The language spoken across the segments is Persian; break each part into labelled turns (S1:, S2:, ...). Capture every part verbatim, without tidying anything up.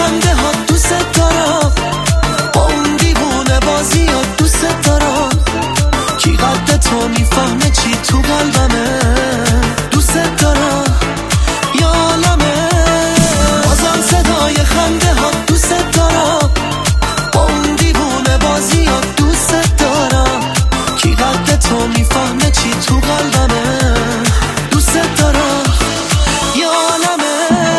S1: خنده ها دوست دارم، با اون دیوونه بازی ها دوست دارم. کی قد تو میفهمه چی تو قلبمه، دوست دارم یا عالمه. بازم صدای خنده ها دوست دارم، با اون دیوونه بازی ها دوست دارم. کی قد تو میفهمه چی تو قلبمه، دوست دارم یا عالمه.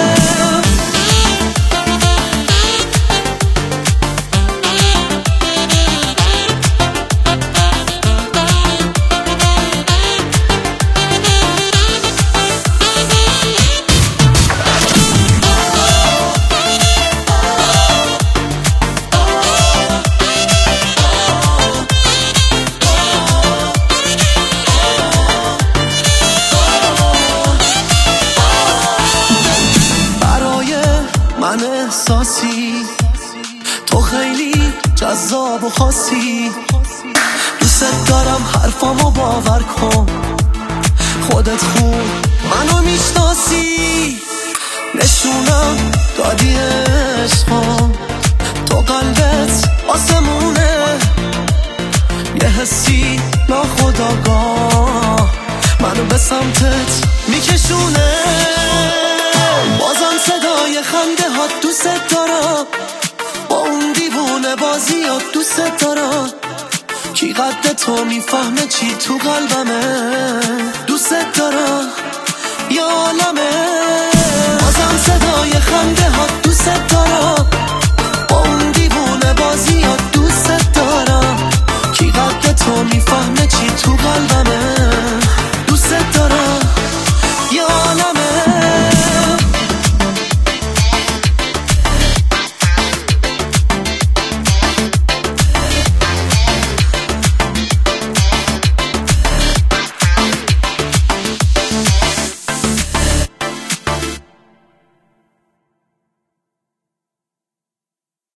S1: من احساسی تو خیلی جذاب و خاصی، دوست دارم حرفامو باور کن، خودت خوب منو میشناسی. نشونم دادی عشقم، تو قلبت آسمونه، یه حسی ناخودآگاه منو به سمتت میکشونه. بازم صدای خنده ها دوست دارم، با اون دیوونه بازی ها دوست دارم. کی قد تو میفهمه چی تو قلبمه، دوست دارم یا عالمه. بازم صدای خنده ها